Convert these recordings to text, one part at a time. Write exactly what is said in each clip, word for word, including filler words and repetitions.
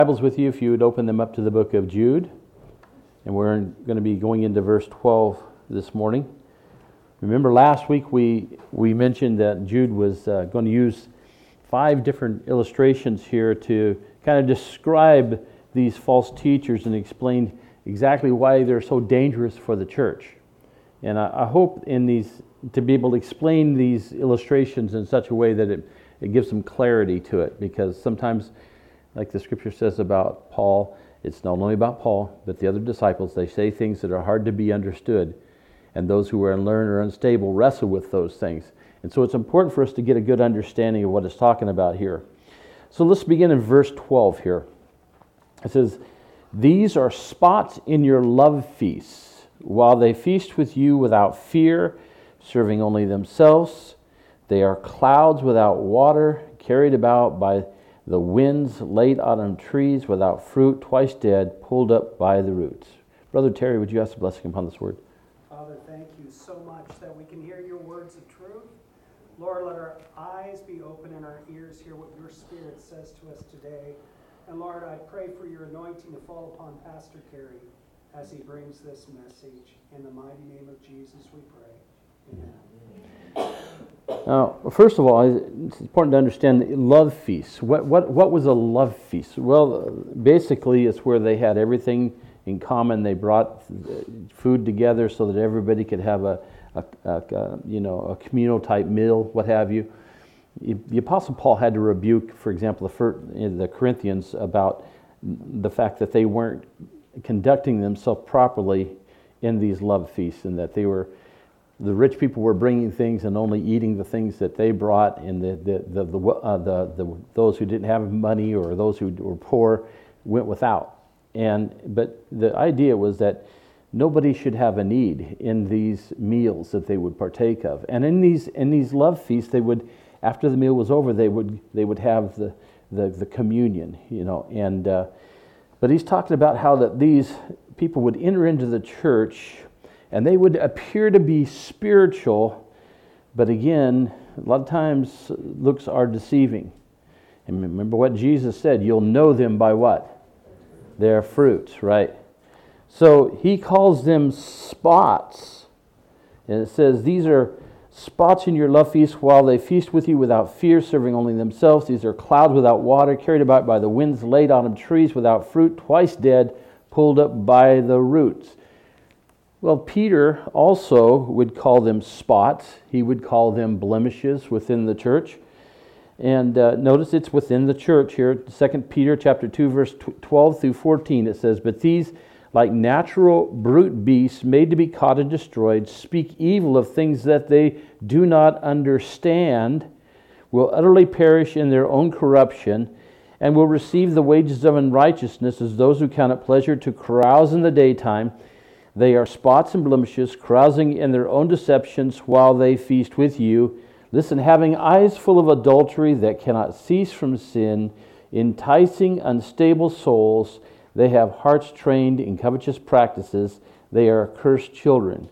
Bibles with you, if you would open them up to the book of Jude. And we're going to be going into verse twelve this morning. Remember last week we, we mentioned that Jude was uh, going to use five different illustrations here to kind of describe these false teachers and explain exactly why they're so dangerous for the church. And I, I hope in these to be able to explain these illustrations in such a way that it, it gives some clarity to it, because sometimes, like the scripture says about Paul, it's not only about Paul, but the other disciples, they say things that are hard to be understood, and those who are unlearned or unstable wrestle with those things. And so it's important for us to get a good understanding of what it's talking about here. So let's begin in verse twelve here. It says, "These are spots in your love feasts, while they feast with you without fear, serving only themselves. They are clouds without water, carried about by the winds, late autumn trees without fruit, twice dead, pulled up by the roots." Brother Terry, would you ask a blessing upon this word? Father, thank you so much that we can hear your words of truth. Lord, let our eyes be open and our ears hear what your Spirit says to us today. And Lord, I pray for your anointing to fall upon Pastor Kerry as he brings this message. In the mighty name of Jesus we pray. Amen. Now, first of all, it's important to understand the love feasts. What what what was a love feast? Well, basically, it's where they had everything in common. They brought food together so that everybody could have a, a, a you know a communal type meal, what have you. The Apostle Paul had to rebuke, for example, the, first, the Corinthians about the fact that they weren't conducting themselves properly in these love feasts, and that they were. The rich people were bringing things and only eating the things that they brought, and the the the the, uh, the, the those who didn't have money or those who were poor went without. And but the idea was that nobody should have a need in these meals that they would partake of. And in these in these love feasts, they would, after the meal was over, they would they would have the the, the communion, you know. And uh, but he's talking about how that these people would enter into the church. And they would appear to be spiritual, but again, a lot of times looks are deceiving. And remember what Jesus said, you'll know them by what? Their fruits, right? So he calls them spots. And it says, these are spots in your love feast while they feast with you without fear, serving only themselves. These are clouds without water, carried about by the winds, late autumn trees without fruit, twice dead, pulled up by the roots. Well, Peter also would call them spots. He would call them blemishes within the church. And uh, notice it's within the church here. Second Peter chapter two, verse twelve through fourteen, it says, "But these, like natural brute beasts, made to be caught and destroyed, speak evil of things that they do not understand, will utterly perish in their own corruption, and will receive the wages of unrighteousness as those who count it pleasure to carouse in the daytime. They are spots and blemishes, carousing in their own deceptions while they feast with you. Listen, having eyes full of adultery that cannot cease from sin, enticing unstable souls. They have hearts trained in covetous practices. They are accursed children."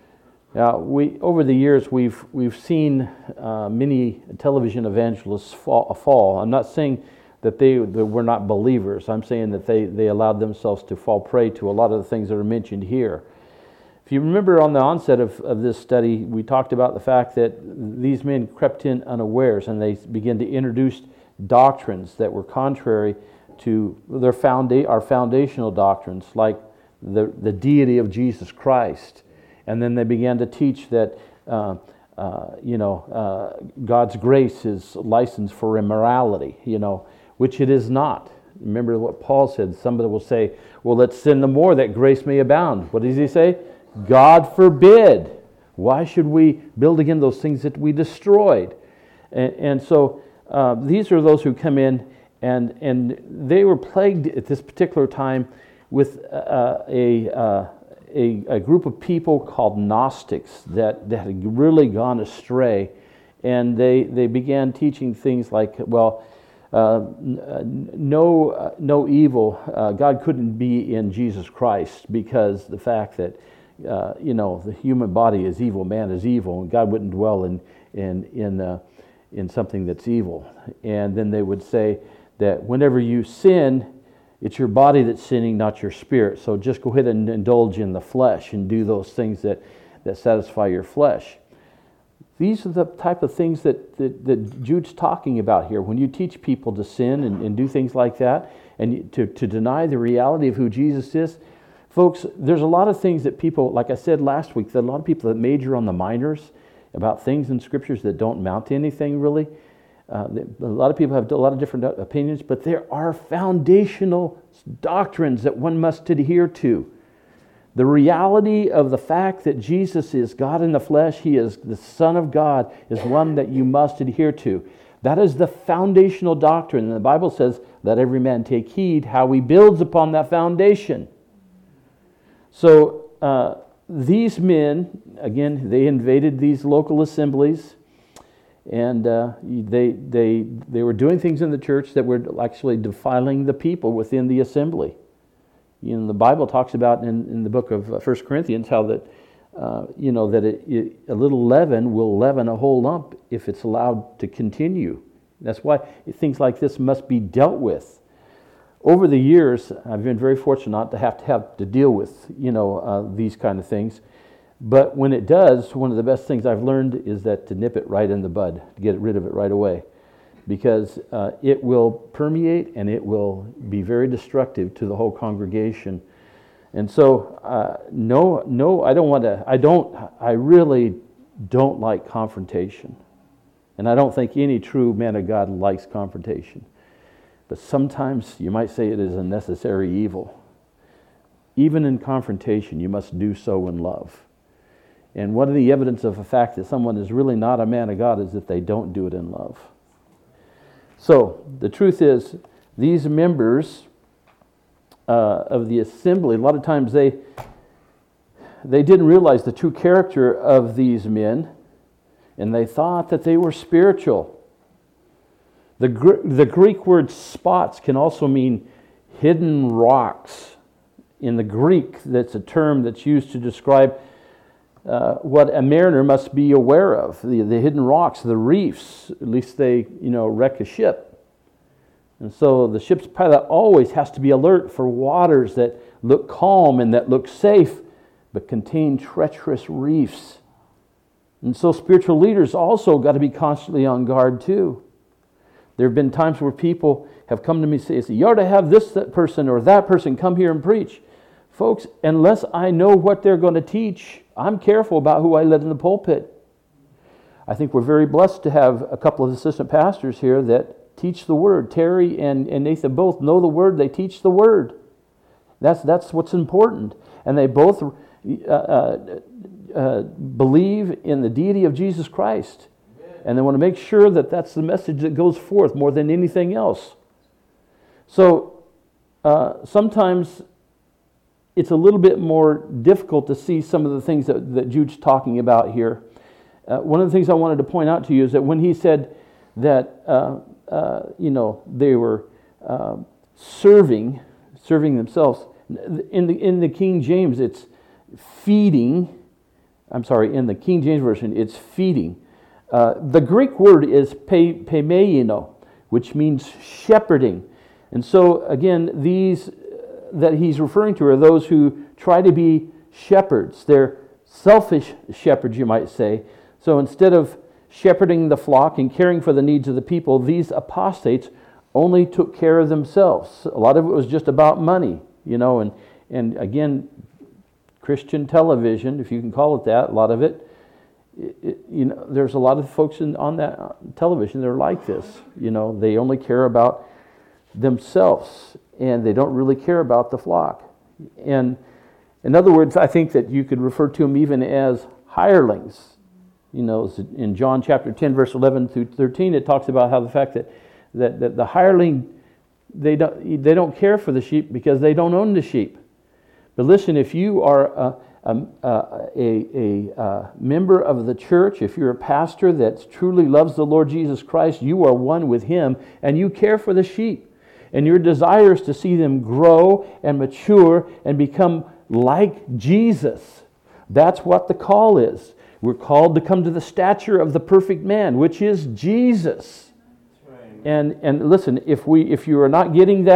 Now, we over the years we've we've seen uh, many television evangelists fall, fall. I'm not saying that they, they were not believers. I'm saying that they, they allowed themselves to fall prey to a lot of the things that are mentioned here. If you remember on the onset of, of this study, we talked about the fact that these men crept in unawares and they began to introduce doctrines that were contrary to their founda- our foundational doctrines, like the, the deity of Jesus Christ. And then they began to teach that uh, uh, you know, uh, God's grace is license for immorality, you know, which it is not. Remember what Paul said. Somebody will say, well, let's sin the more that grace may abound. What does he say? God forbid. Why should we build again those things that we destroyed? And, and so uh, these are those who come in, and, and they were plagued at this particular time with uh, a, uh, a a group of people called Gnostics that, that had really gone astray. And they, they began teaching things like, well, Uh, no, uh, no evil. Uh, God couldn't be in Jesus Christ because the fact that uh, you know the human body is evil, man is evil, and God wouldn't dwell in in in uh, in something that's evil. And then they would say that whenever you sin, It's your body that's sinning, not your spirit. So just go ahead and indulge in the flesh and do those things that, that satisfy your flesh. These are the type of things that, that, that Jude's talking about here. When you teach people to sin and, and do things like that, and to, to deny the reality of who Jesus is, folks, there's a lot of things that people, like I said last week, that a lot of people that major on the minors about things in scriptures that don't amount to anything really. Uh, a lot of people have a lot of different opinions, but there are foundational doctrines that one must adhere to. The reality of the fact that Jesus is God in the flesh, He is the Son of God, is one that you must adhere to. That is the foundational doctrine. And the Bible says, let every man take heed how he builds upon that foundation. So uh, these men, again, they invaded these local assemblies, and uh, they, they, they were doing things in the church that were actually defiling the people within the assembly. You know, the Bible talks about in, in the book of First Corinthians how that, uh, you know, that it, it, a little leaven will leaven a whole lump if it's allowed to continue. That's why things like this must be dealt with. Over the years, I've been very fortunate not to have to have to deal with, you know, uh, these kind of things. But when it does, one of the best things I've learned is that to nip it right in the bud, to get rid of it right away. Because uh, it will permeate and it will be very destructive to the whole congregation. And so, uh, no, no, I don't want to, I don't, I really don't like confrontation. And I don't think any true man of God likes confrontation. But sometimes you might say it is a necessary evil. Even in confrontation, you must do so in love. And one of the evidence of the fact that someone is really not a man of God is that they don't do it in love. So, the truth is, these members uh, of the assembly, a lot of times they they didn't realize the true character of these men, and they thought that they were spiritual. The, the Greek word spots can also mean hidden rocks. In the Greek, that's a term that's used to describe uh, what a mariner must be aware of. The, the hidden rocks, the reefs, at least they, you know, wreck a ship. And so the ship's pilot always has to be alert for waters that look calm and that look safe, but contain treacherous reefs. And so spiritual leaders also got to be constantly on guard too. There have been times where people have come to me and say, you ought to have this person or that person come here and preach. Folks, unless I know what they're going to teach, I'm careful about who I let in the pulpit. I think we're very blessed to have a couple of assistant pastors here that teach the Word. Terry and, and Nathan both know the Word. They teach the Word. That's, that's what's important. And they both uh, uh, uh, believe in the deity of Jesus Christ. And they want to make sure that that's the message that goes forth more than anything else. So uh, sometimes it's a little bit more difficult to see some of the things that, that Jude's talking about here. Uh, one of the things I wanted to point out to you is that when he said that uh, uh, you know they were uh, serving, serving themselves, in the in the King James it's feeding. I'm sorry, in the King James version it's feeding. Uh, the Greek word is pe, pemeino, which means shepherding. And so, again, these that he's referring to are those who try to be shepherds. They're selfish shepherds, you might say. So instead of shepherding the flock and caring for the needs of the people, these apostates only took care of themselves. A lot of it was just about money, you know, and, and again, Christian television, if you can call it that, a lot of it, It, you know, there's a lot of folks in, on that television that are like this. You know, they only care about themselves, and they don't really care about the flock. And in other words, I think that you could refer to them even as hirelings. You know, in John chapter ten, verse eleven through thirteen, it talks about how the fact that that, that the hireling, they don't they don't care for the sheep because they don't own the sheep. But listen, if you are a Um, uh, a, a uh, member of the church, if you're a pastor that truly loves the Lord Jesus Christ, you are one with Him, and you care for the sheep. And your desire is to see them grow and mature and become like Jesus. That's what the call is. We're called to come to the stature of the perfect man, which is Jesus. Right. And and listen, if we if you are not getting that,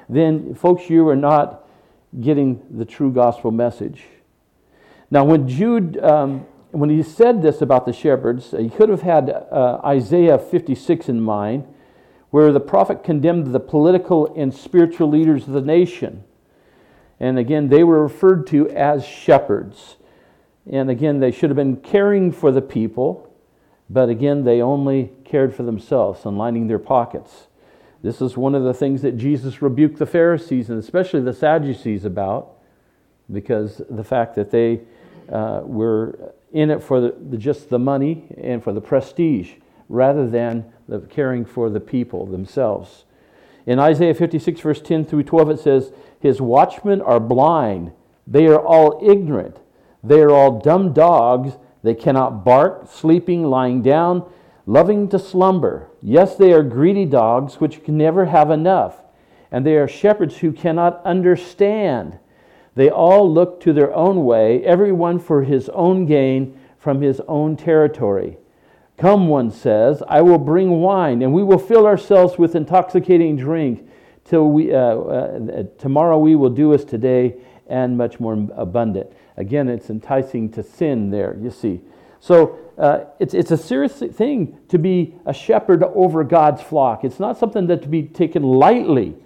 then folks, you are not getting the true gospel message. Now, when Jude, um, when he said this about the shepherds, he could have had uh, Isaiah fifty-six in mind, where the prophet condemned the political and spiritual leaders of the nation. And again, they were referred to as shepherds. And again, they should have been caring for the people, but again, they only cared for themselves and lining their pockets. This is one of the things that Jesus rebuked the Pharisees and especially the Sadducees about, because the fact that they uh, were in it for the, the, just the money and for the prestige, rather than the caring for the people themselves. In Isaiah fifty-six, verse ten through twelve, it says, "His watchmen are blind. They are all ignorant. They are all dumb dogs. They cannot bark, sleeping, lying down, loving to slumber. Yes, they are greedy dogs, which can never have enough. And they are shepherds who cannot understand. They all look to their own way, everyone for his own gain from his own territory. Come," one says, "I will bring wine, and we will fill ourselves with intoxicating drink. Till we uh, uh, tomorrow we will do as today, and much more abundant." Again, it's enticing to sin there, you see. So uh, it's it's a serious thing to be a shepherd over God's flock. It's not something that to be taken lightly.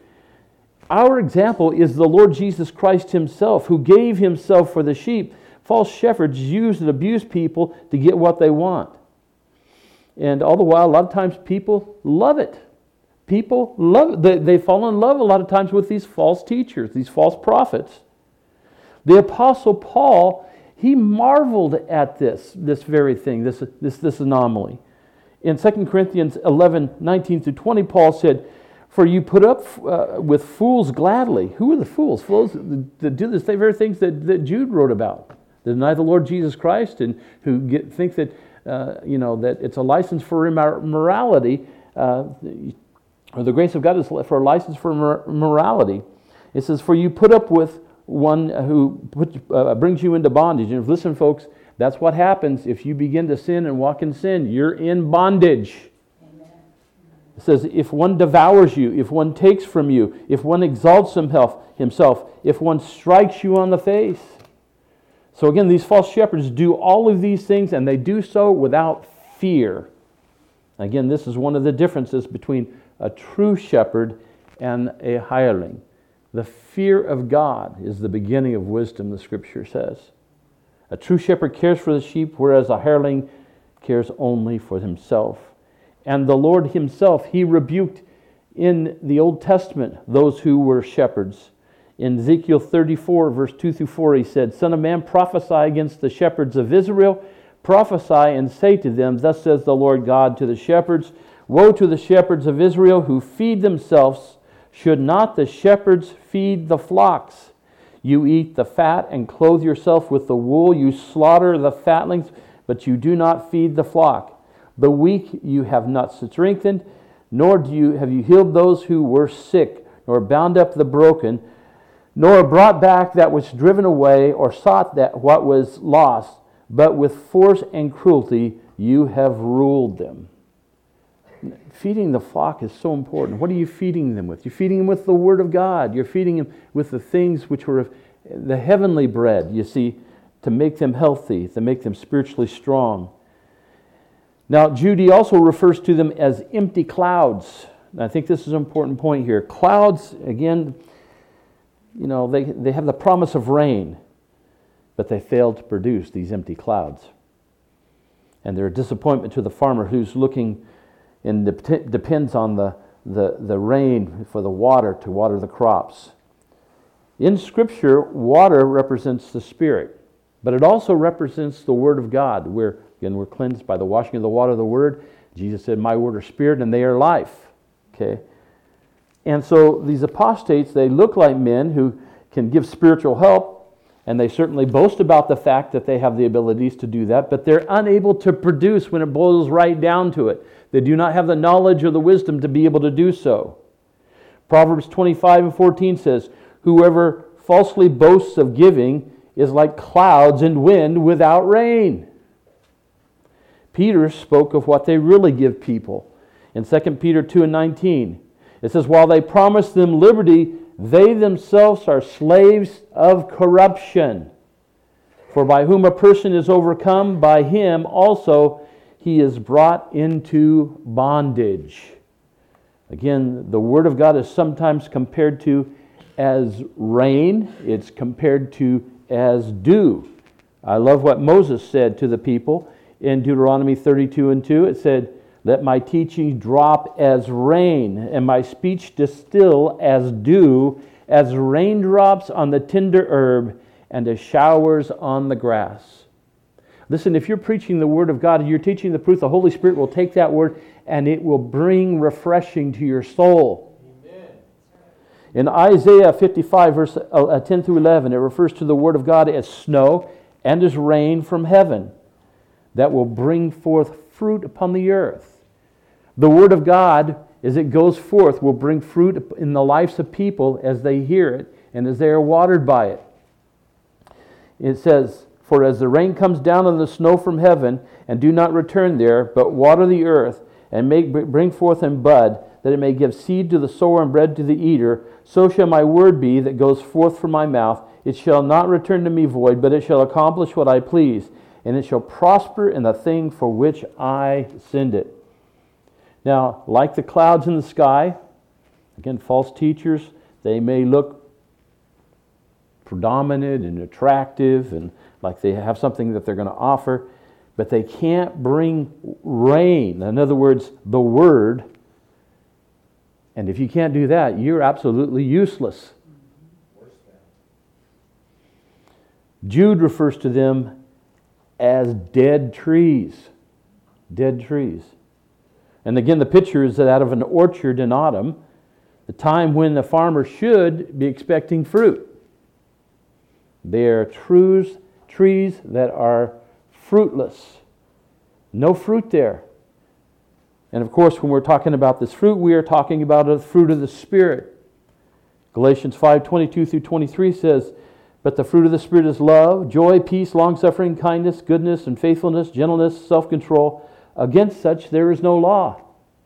Our example is the Lord Jesus Christ himself, who gave himself for the sheep. False shepherds use and abuse people to get what they want. And all the while, a lot of times people love it. People love it. They, they fall in love a lot of times with these false teachers, these false prophets. The Apostle Paul, he marveled at this, this very thing, this, this, this anomaly. In Second Corinthians eleven, nineteen through twenty, Paul said, "For you put up uh, with fools gladly." Who are the fools? Fools that do the very things that, that Jude wrote about. They deny the Lord Jesus Christ and who get, think that Uh, you know, that it's a license for immorality, uh, or the grace of God is for a license for morality. It says, "For you put up with one who put, uh, brings you into bondage." And listen, folks, that's what happens if you begin to sin and walk in sin. You're in bondage. Amen. It says, "If one devours you, if one takes from you, if one exalts himself, himself, if one strikes you on the face." So again, these false shepherds do all of these things, and they do so without fear. Again, this is one of the differences between a true shepherd and a hireling. The fear of God is the beginning of wisdom, the Scripture says. A true shepherd cares for the sheep, whereas a hireling cares only for himself. And the Lord himself, he rebuked in the Old Testament those who were shepherds. In Ezekiel thirty-four, verse two through four, he said, "Son of man, prophesy against the shepherds of Israel. Prophesy and say to them, Thus says the Lord God to the shepherds, Woe to the shepherds of Israel who feed themselves. Should not the shepherds feed the flocks? You eat the fat and clothe yourself with the wool. You slaughter the fatlings, but you do not feed the flock. The weak you have not strengthened, nor do you have you healed those who were sick, nor bound up the broken, nor brought back that was driven away, or sought that what was lost, but with force and cruelty you have ruled them." Feeding the flock is so important. What are you feeding them with? You're feeding them with the Word of God. You're feeding them with the things which were the heavenly bread, you see, to make them healthy, to make them spiritually strong. Now, Jude also refers to them as empty clouds. And I think this is an important point here. Clouds, again, you know, they, they have the promise of rain, but they fail to produce these empty clouds. And they're a disappointment to the farmer who's looking and dep- depends on the, the, the rain for the water to water the crops. In Scripture, water represents the Spirit, but it also represents the Word of God, where, again, we're cleansed by the washing of the water of the Word. Jesus said, "My word are spirit and they are life." Okay? And so these apostates, they look like men who can give spiritual help, and they certainly boast about the fact that they have the abilities to do that, but they're unable to produce when it boils right down to it. They do not have the knowledge or the wisdom to be able to do so. Proverbs twenty-five and fourteen says, "Whoever falsely boasts of giving is like clouds and wind without rain." Peter spoke of what they really give people. In Second Peter two and nineteen, it says, "While they promise them liberty, They themselves are slaves of corruption. For by whom a person is overcome, by him also he is brought into bondage. Again, the Word of God is sometimes compared to as rain. It's compared to as dew. I love what Moses said to the people in Deuteronomy thirty-two and two. It said, "Let my teaching drop as rain, and my speech distill as dew, as raindrops on the tender herb, and as showers on the grass." Listen, if you're preaching the Word of God and you're teaching the truth, the Holy Spirit will take that Word and it will bring refreshing to your soul. Amen. In Isaiah fifty-five, verse ten through eleven, it refers to the Word of God as snow and as rain from heaven that will bring forth fruit upon the earth. The Word of God, as it goes forth, will bring fruit in the lives of people as they hear it and as they are watered by it. It says, "For as the rain comes down on the snow from heaven, and do not return there, but water the earth, and make bring forth and bud, that it may give seed to the sower and bread to the eater, so shall my word be that goes forth from my mouth. It shall not return to me void, but it shall accomplish what I please, and it shall prosper in the thing for which I send it." Now, like the clouds in the sky, again, false teachers, they may look predominant and attractive and like they have something that they're going to offer, but they can't bring rain. In other words, the Word. And if you can't do that, you're absolutely useless. Jude refers to them as dead trees. Dead trees. And again, the picture is that of an orchard in autumn, the time when the farmer should be expecting fruit. They are trues, trees that are fruitless. No fruit there. And of course, when we're talking about this fruit, we are talking about the fruit of the Spirit. Galatians five twenty-two through twenty-three says, "But the fruit of the Spirit is love, joy, peace, long-suffering, kindness, goodness, and faithfulness, gentleness, self-control. Against such there is no law."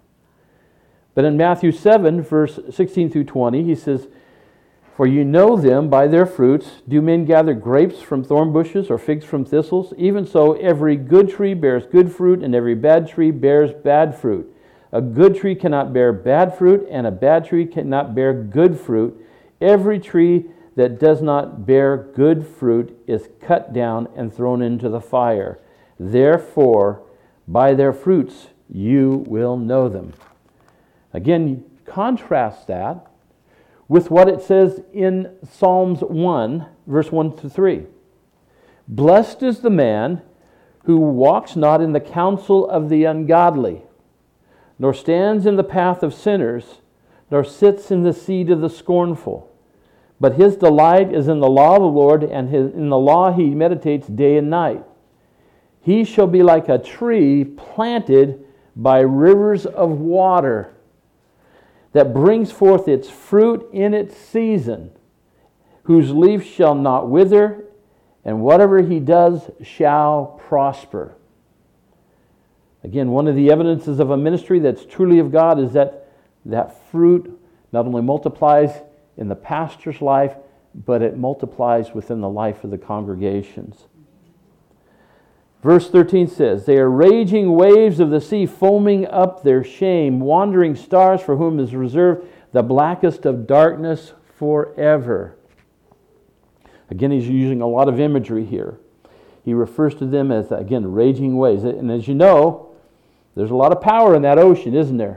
But in Matthew seven, verse sixteen through twenty, he says, "For you know them by their fruits. Do men gather grapes from thorn bushes or figs from thistles? Even so, every good tree bears good fruit, and every bad tree bears bad fruit. A good tree cannot bear bad fruit, and a bad tree cannot bear good fruit. Every tree that does not bear good fruit is cut down and thrown into the fire. Therefore, by their fruits you will know them." Again, contrast that with what it says in Psalms one, verse one to three. "Blessed is the man who walks not in the counsel of the ungodly, nor stands in the path of sinners, nor sits in the seat of the scornful. But his delight is in the law of the Lord, and his, in the law he meditates day and night. He shall be like a tree planted by rivers of water, that brings forth its fruit in its season, whose leaf shall not wither, and whatever he does shall prosper." Again, one of the evidences of a ministry that's truly of God is that that fruit not only multiplies in the pastor's life, but it multiplies within the life of the congregations. Verse thirteen says, "They are raging waves of the sea, foaming up their shame, wandering stars for whom is reserved the blackest of darkness forever." Again, he's using a lot of imagery here. He refers to them as, again, raging waves. And as you know, there's a lot of power in that ocean, isn't there?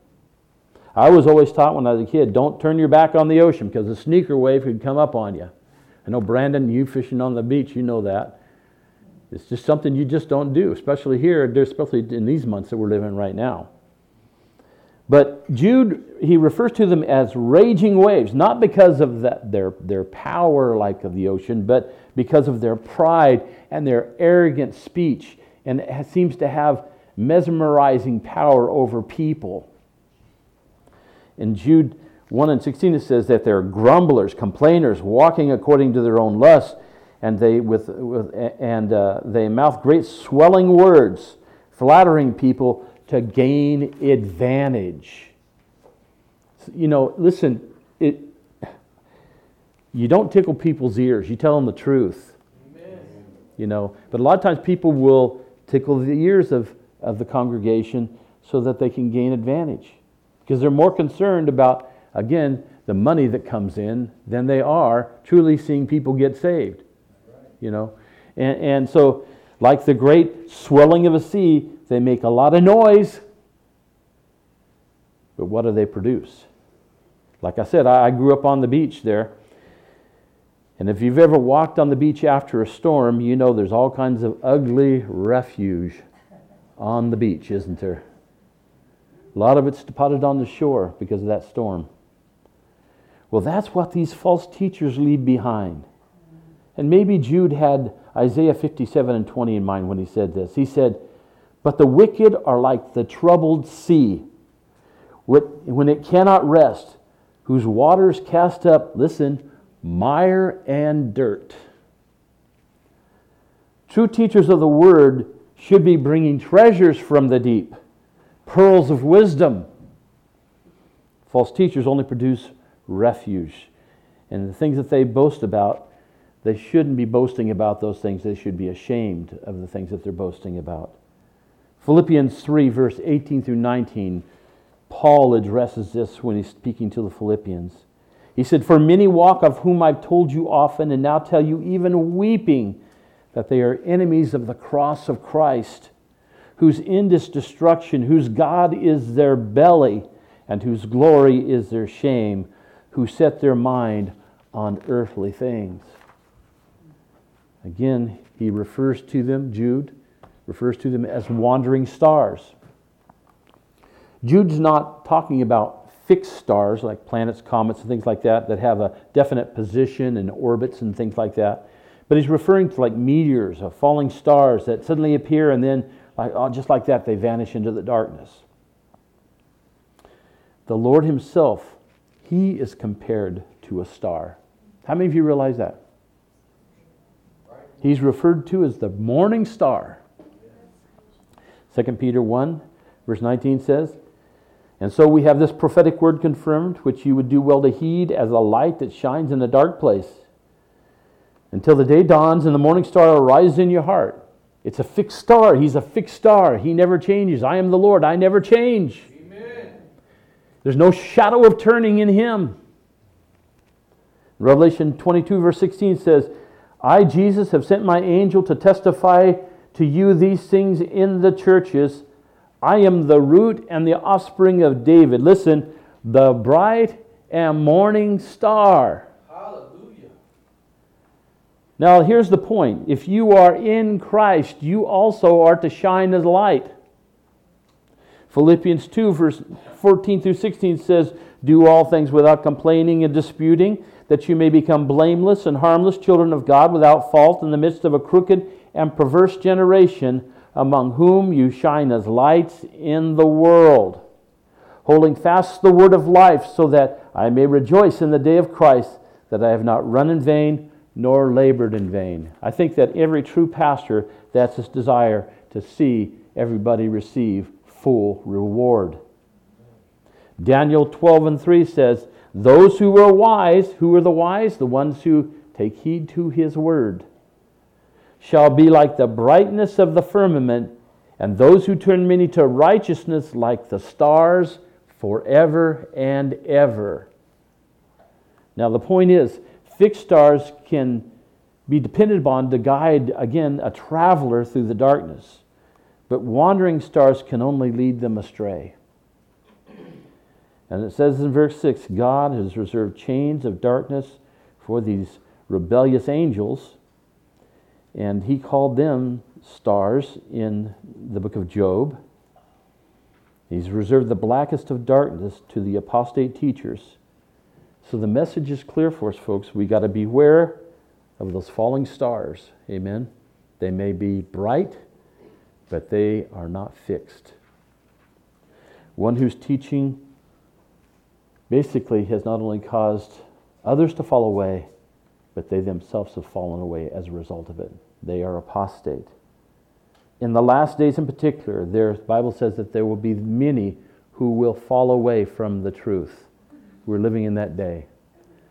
I was always taught when I was a kid, don't turn your back on the ocean because a sneaker wave could come up on you. I know, Brandon, you fishing on the beach, you know that. It's just something you just don't do, especially here, especially in these months that we're living right now. But Jude, he refers to them as raging waves, not because of that, their, their power like of the ocean, but because of their pride and their arrogant speech, and it seems to have mesmerizing power over people. In Jude one and sixteen, it says that they're grumblers, complainers, walking according to their own lusts, and they with, with and uh, they mouth great swelling words, flattering people to gain advantage. You know, listen, it You don't tickle people's ears. You tell them the truth. Amen. You know, but a lot of times people will tickle the ears of, of the congregation so that they can gain advantage. Because they're more concerned about, again, the money that comes in than they are truly seeing people get saved. Right. You know, and, and so like the great swelling of a sea, they make a lot of noise, but what do they produce? Like I said, I, I grew up on the beach there. And if you've ever walked on the beach after a storm, you know there's all kinds of ugly refuge on the beach, isn't there? A lot of it's deposited on the shore because of that storm. Well, that's what these false teachers leave behind. And maybe Jude had Isaiah fifty-seven and twenty in mind when he said this. He said, "But the wicked are like the troubled sea, when it cannot rest, whose waters cast up," listen, "mire and dirt." True teachers of the Word should be bringing treasures from the deep, pearls of wisdom. False teachers only produce refuge. And the things that they boast about, they shouldn't be boasting about those things. They should be ashamed of the things that they're boasting about. Philippians three, verse eighteen through nineteen, Paul addresses this when he's speaking to the Philippians. He said, "For many walk, of whom I've told you often, and now tell you even weeping, that they are enemies of the cross of Christ, whose end is destruction, whose God is their belly, and whose glory is their shame, who set their mind on earthly things." Again, he refers to them, Jude, refers to them as wandering stars. Jude's not talking about fixed stars like planets, comets, and things like that that have a definite position and orbits and things like that. But he's referring to like meteors or falling stars that suddenly appear and then, like, oh, just like that, they vanish into the darkness. The Lord himself, he is compared to a star. How many of you realize that? He's referred to as the morning star. Second Peter one, verse nineteen says, "And so we have this prophetic word confirmed, which you would do well to heed as a light that shines in a dark place, until the day dawns and the morning star arises in your heart." It's a fixed star. He's a fixed star. He never changes. I am the Lord. I never change. Amen. There's no shadow of turning in him. Revelation twenty-two, verse sixteen says, "I, Jesus, have sent my angel to testify to you these things in the churches. I am the root and the offspring of David." Listen, the bright and morning star. Hallelujah. Now, here's the point. If you are in Christ, you also are to shine as light. Philippians two, verse fourteen through sixteen says, "Do all things without complaining and disputing, that you may become blameless and harmless children of God without fault in the midst of a crooked and perverse generation, among whom you shine as lights in the world, holding fast the word of life, so that I may rejoice in the day of Christ, that I have not run in vain, nor labored in vain." I think that every true pastor, that's his desire, to see everybody receive full reward. Daniel twelve and three says, "Those who are wise," who are the wise? The ones who take heed to his word, "shall be like the brightness of the firmament, and those who turn many to righteousness like the stars forever and ever." Now the point is, fixed stars can be depended upon to guide, again, a traveler through the darkness. But wandering stars can only lead them astray. And it says in verse six, God has reserved chains of darkness for these rebellious angels, and he called them stars in the book of Job. He's reserved the blackest of darkness to the apostate teachers. So the message is clear for us, folks. We got to beware of those falling stars. Amen. They may be bright, but they are not fixed. One who's teaching basically has not only caused others to fall away, but they themselves have fallen away as a result of it. They are apostate. In the last days in particular, the Bible says that there will be many who will fall away from the truth. We're living in that day.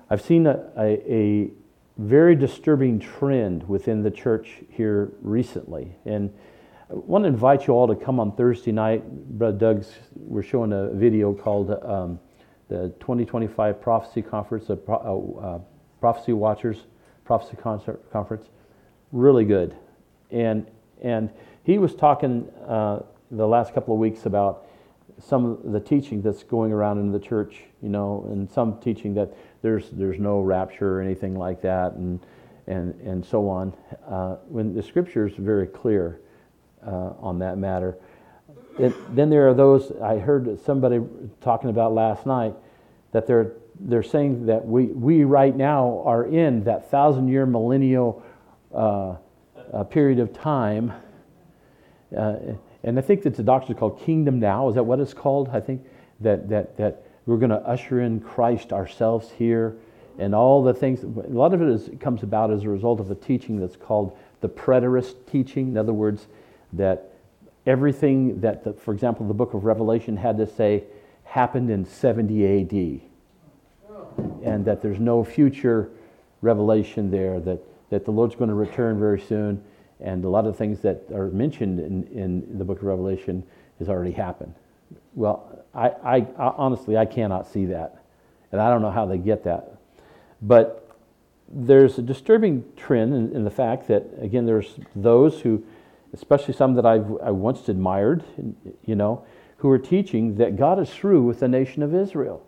I've seen a, a, a very disturbing trend within the church here recently. And I want to invite you all to come on Thursday night. Brother Doug's, we're showing a video called um, the twenty twenty-five Prophecy Conference, the uh, uh, Prophecy Watchers Prophecy Concert Conference. Really good. And and he was talking uh, the last couple of weeks about some of the teaching that's going around in the church, you know, and some teaching that there's there's no rapture or anything like that, and and and so on. Uh, when the Scripture is very clear uh, on that matter. It, then there are those I heard somebody talking about last night that they're they're saying that we we right now are in that thousand year millennial uh, uh, period of time. Uh, And I think that the doctrine is called Kingdom Now. Is that what it's called? I think that that that we're going to usher in Christ ourselves here, and all the things. A lot of it is, comes about as a result of a teaching that's called the preterist teaching. In other words, that everything that, the, for example, the book of Revelation had to say happened in seventy A D, and that there's no future revelation there. That that the Lord's going to return very soon. And a lot of things that are mentioned in, in the book of Revelation has already happened. Well, I, I, I honestly, I cannot see that. And I don't know how they get that. But there's a disturbing trend in, in the fact that, again, there's those who, especially some that I've I once admired, you know, who are teaching that God is through with the nation of Israel.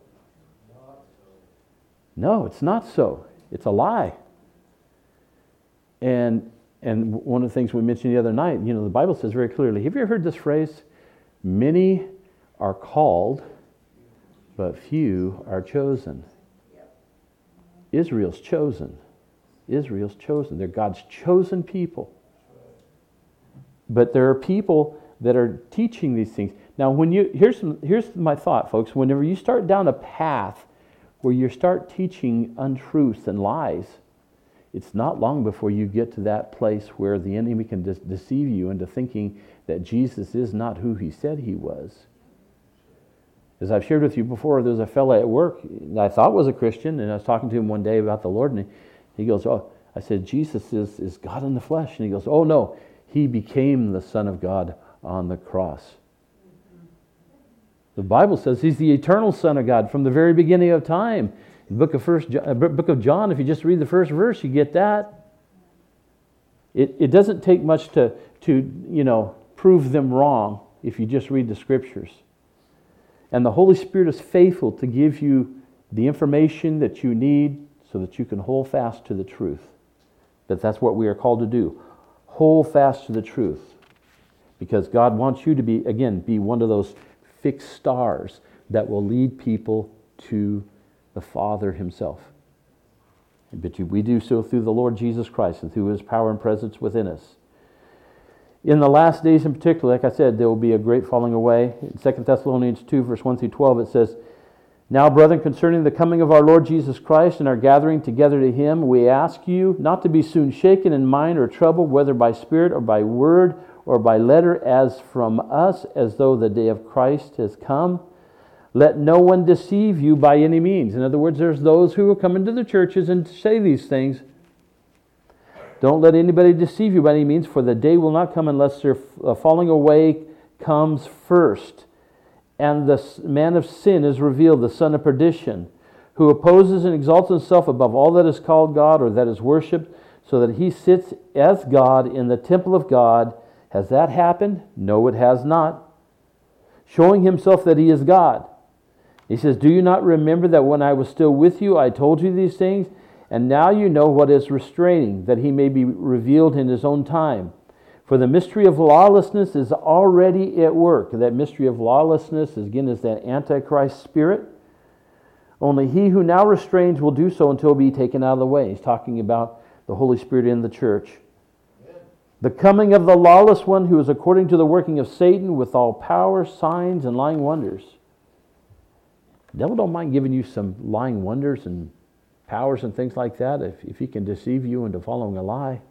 No, it's not so. It's a lie. And And one of the things we mentioned the other night, you know, the Bible says very clearly, have you ever heard this phrase? Many are called, but few are chosen. Israel's chosen. Israel's chosen. They're God's chosen people. But there are people that are teaching these things. Now, when you here's some, here's my thought, folks. Whenever you start down a path where you start teaching untruths and lies, it's not long before you get to that place where the enemy can de- deceive you into thinking that Jesus is not who he said he was. As I've shared with you before, there was a fellow at work that I thought was a Christian, and I was talking to him one day about the Lord, and he, he goes, oh, I said, Jesus is, is God in the flesh. And he goes, oh no, he became the Son of God on the cross. The Bible says he's the eternal Son of God from the very beginning of time. The book of first uh, book of John, if you just read the first verse, you get that. It it doesn't take much to to you know prove them wrong if you just read the Scriptures. And the Holy Spirit is faithful to give you the information that you need so that you can hold fast to the truth. That that's what we are called to do. Hold fast to the truth. Because God wants you to be, again, be one of those fixed stars that will lead people to the Father himself. But we do so through the Lord Jesus Christ and through his power and presence within us. In the last days in particular, like I said, there will be a great falling away. In Second Thessalonians two, verse one through twelve, it says, now, brethren, concerning the coming of our Lord Jesus Christ and our gathering together to him, we ask you not to be soon shaken in mind or troubled, whether by spirit or by word or by letter, as from us, as though the day of Christ has come. Let no one deceive you by any means. In other words, there's those who will come into the churches and say these things. Don't let anybody deceive you by any means, for the day will not come unless their falling away comes first. And the man of sin is revealed, the son of perdition, who opposes and exalts himself above all that is called God or that is worshipped, so that he sits as God in the temple of God. Has that happened? No, it has not. Showing himself that he is God. He says, do you not remember that when I was still with you, I told you these things? And now you know what is restraining, that he may be revealed in his own time. For the mystery of lawlessness is already at work. That mystery of lawlessness, again, is that Antichrist spirit. Only he who now restrains will do so until be taken out of the way. He's talking about the Holy Spirit in the church. Amen. The coming of the lawless one, who is according to the working of Satan, with all power, signs, and lying wonders. The devil don't mind giving you some lying wonders and powers and things like that if, if he can deceive you into following a lie.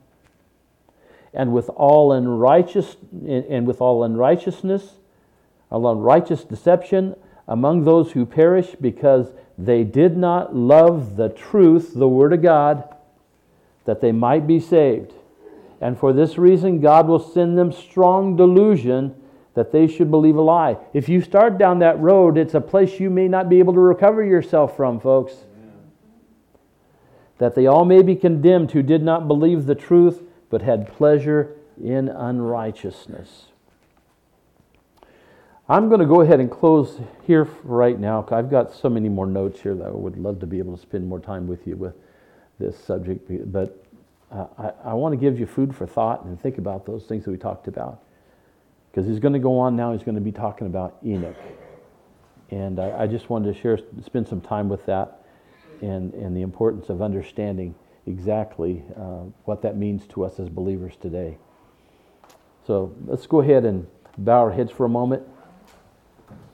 And with all unrighteous and with all unrighteousness, all unrighteous deception among those who perish because they did not love the truth, the Word of God, that they might be saved. And for this reason, God will send them strong delusion that they should believe a lie. If you start down that road, it's a place you may not be able to recover yourself from, folks. Amen. That they all may be condemned who did not believe the truth, but had pleasure in unrighteousness. I'm going to go ahead and close here right now. I've got so many more notes here that I would love to be able to spend more time with you with this subject. But uh, I, I want to give you food for thought and think about those things that we talked about. Because he's going to go on now, he's going to be talking about Enoch. And I, I just wanted to share, spend some time with that and, and the importance of understanding exactly uh, what that means to us as believers today. So let's go ahead and bow our heads for a moment.